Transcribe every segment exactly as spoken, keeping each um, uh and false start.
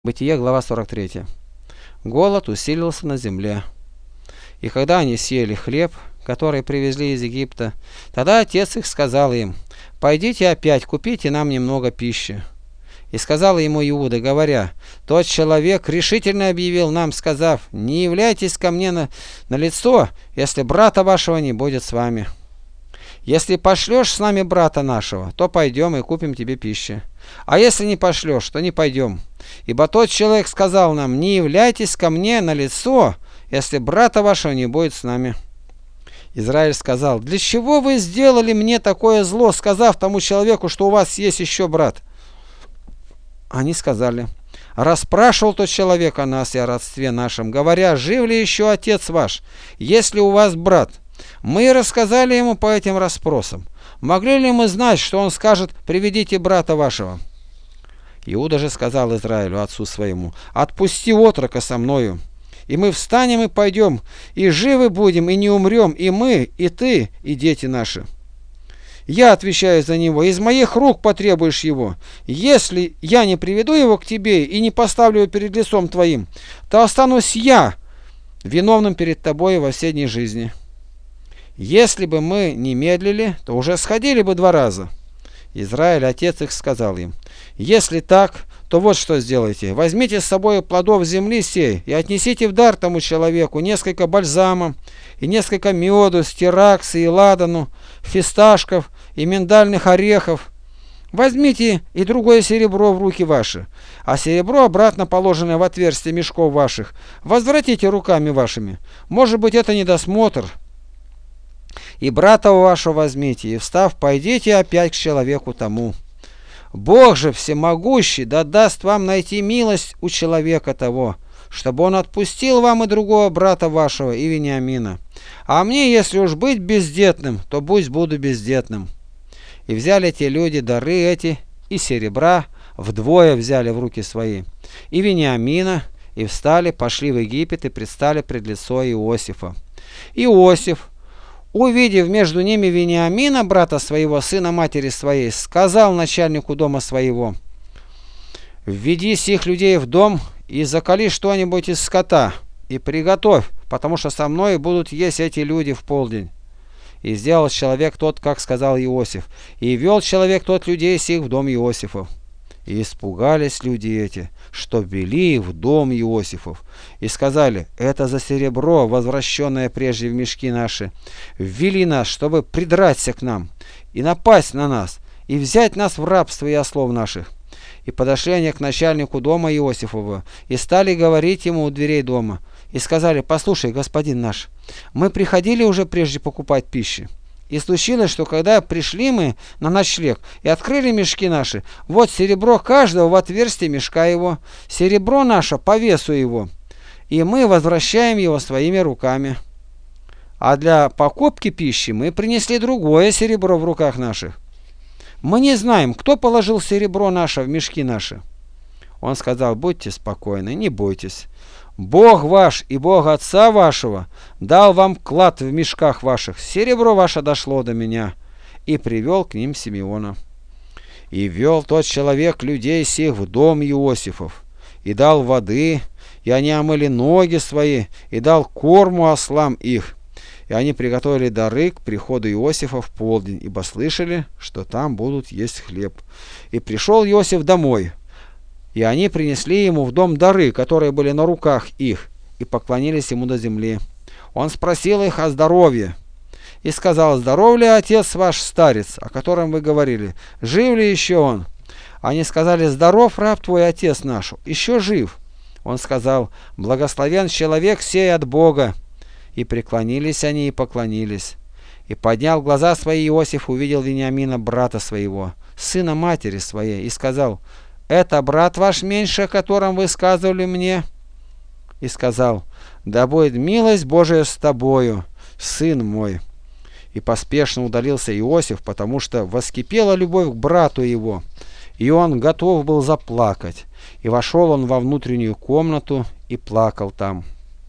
Бытие, глава сорок три. Голод усилился на земле. И когда они съели хлеб, который привезли из Египта, тогда отец их сказал им: «Пойдите опять, купите нам немного пищи». И сказал ему Иуда, говоря: «Тот человек решительно объявил нам, сказав: не являйтесь ко мне на, на лицо, если брата вашего не будет с вами. Если пошлешь с нами брата нашего, то пойдем и купим тебе пищи. А если не пошлешь, то не пойдем. Ибо тот человек сказал нам: не являйтесь ко мне на лицо, если брата вашего не будет с нами». Израиль сказал: «Для чего вы сделали мне такое зло, сказав тому человеку, что у вас есть еще брат?» Они сказали: «Расспрашивал тот человек о нас и о родстве нашем, говоря: жив ли еще отец ваш, есть ли у вас брат? Мы рассказали ему по этим расспросам. Могли ли мы знать, что он скажет: приведите брата вашего?» Иуда же сказал Израилю, отцу своему: «Отпусти отрока со мною, и мы встанем и пойдем, и живы будем, и не умрем, и мы, и ты, и дети наши. Я отвечаю за него, из моих рук потребуешь его. Если я не приведу его к тебе и не поставлю его перед лицом твоим, то останусь я виновным перед тобой во всей дни жизни. Если бы мы не медлили, то уже сходили бы два раза». Израиль, отец их, сказал им: «Если так, то вот что сделайте. Возьмите с собой плодов земли сей и отнесите в дар тому человеку несколько бальзама и несколько меду, стираксы и ладану, фисташков и миндальных орехов. Возьмите и другое серебро в руки ваши, а серебро, обратно положенное в отверстие мешков ваших, возвратите руками вашими. Может быть, это недосмотр. И брата вашего возьмите, и, встав, пойдите опять к человеку тому. Бог же всемогущий да даст вам найти милость у человека того, чтобы он отпустил вам и другого брата вашего, и Вениамина. А мне, если уж быть бездетным, то пусть буду бездетным». И взяли те люди дары эти, и серебра вдвое взяли в руки свои, и Вениамина, и встали, пошли в Египет, и предстали пред лицо Иосифа. Иосиф, увидев между ними Вениамина, брата своего, сына матери своей, сказал начальнику дома своего: «Введи сих людей в дом и закали что-нибудь из скота, и приготовь, потому что со мной будут есть эти люди в полдень». И сделал человек тот, как сказал Иосиф, и вел человек тот людей сих в дом Иосифов. И испугались люди эти, что ввели их в дом Иосифов, и сказали: «Это за серебро, возвращенное прежде в мешки наши, ввели нас, чтобы придраться к нам и напасть на нас, и взять нас в рабство и ослов наших». И подошли они к начальнику дома Иосифова, и стали говорить ему у дверей дома, и сказали: «Послушай, господин наш, мы приходили уже прежде покупать пищи. И случилось, что когда пришли мы на ночлег и открыли мешки наши, вот серебро каждого в отверстие мешка его, серебро наше по весу его, и мы возвращаем его своими руками. А для покупки пищи мы принесли другое серебро в руках наших. Мы не знаем, кто положил серебро наше в мешки наши». Он сказал: «Будьте спокойны, не бойтесь. Бог ваш и Бог отца вашего дал вам клад в мешках ваших. Серебро ваше дошло до меня». И привел к ним Симеона. И вел тот человек людей сих в дом Иосифов, и дал воды, и они омыли ноги свои, и дал корму ослам их. И они приготовили дары к приходу Иосифа в полдень, ибо слышали, что там будут есть хлеб. И пришел Иосиф домой, и они принесли ему в дом дары, которые были на руках их, и поклонились ему до земли. Он спросил их о здоровье, и сказал: «Здоров ли отец ваш старец, о котором вы говорили? Жив ли еще он?» Они сказали: «Здоров раб твой, отец наш, еще жив». Он сказал: «Благословен человек сей от Бога». И преклонились они и поклонились. И поднял глаза свои Иосиф, увидел Вениамина, брата своего, сына матери своей, и сказал: «Это брат ваш меньше, о котором вы сказывали мне?» И сказал: «Да будет милость Божия с тобою, сын мой». И поспешно удалился Иосиф, потому что воскипела любовь к брату его, и он готов был заплакать. И вошел он во внутреннюю комнату и плакал там.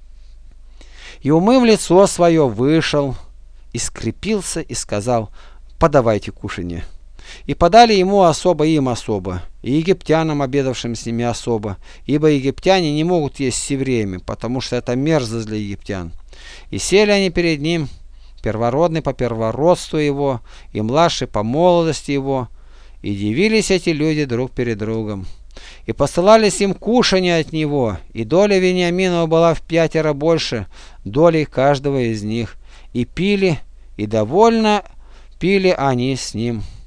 И, умыв лицо свое, вышел, и скрепился, и сказал: «Подавайте кушанье». И подали ему особо, им особо, и египтянам, обедавшим с ними, особо, ибо египтяне не могут есть с евреями, потому что это мерзость для египтян. И сели они перед ним, первородный по первородству его, и младший по молодости его, и дивились эти люди друг перед другом. И посылались им кушанья от него, и доля Вениаминова была в пятеро больше доли каждого из них, и пили, и довольно пили они с ним.